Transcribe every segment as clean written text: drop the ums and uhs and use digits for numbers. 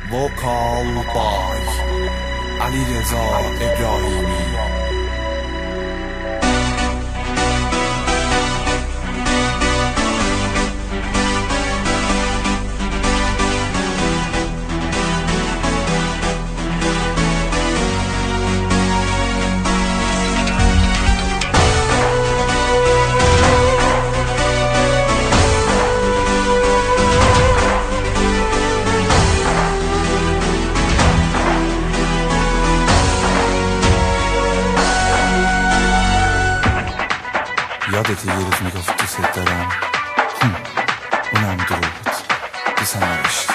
وکال بای علیرضا ابراهیمی. یادت یه روز میگفت دوست دارم، اونم دروغ بود، دوست نداشتی.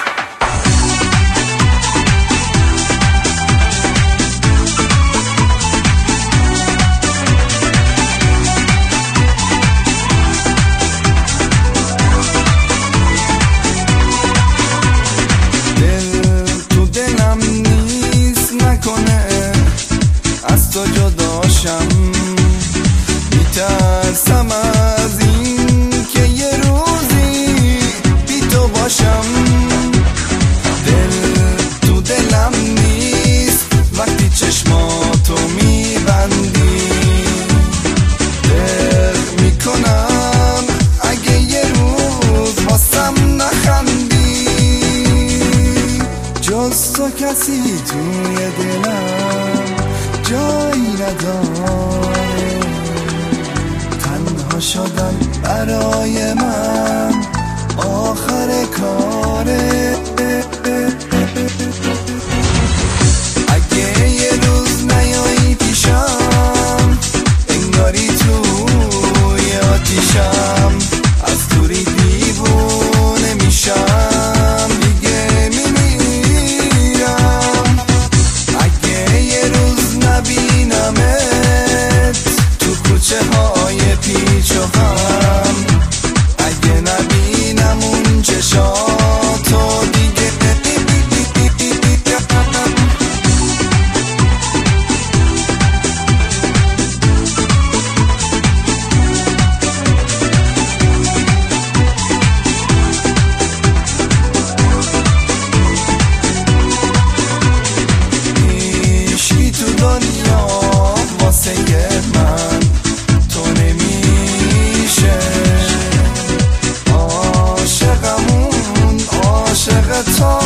دل تو دلم نیست، نکنه از تو جداشم. میترسم از این که یه روزی بی تو باشم. دل تو دلم نیست وقتی چشماتو میبندی. دق میکنم اگه یه روز واسم نخندی. جز تو کسی توی دلم جایی نداره. تنها شدن برای من آخر کاره. اگه یه روز نیایی پیشم، انگاری توی آتیشم. از دوری دیوونه میشم، دیگه میمیرم. اگه یه روز نبینمت تو کوچه های پیچ و خم، اگه نبینم اون چشاتو دیگه هیچکی تو دنیا واسه من تو نمیشه. عاشقمون عاشق تو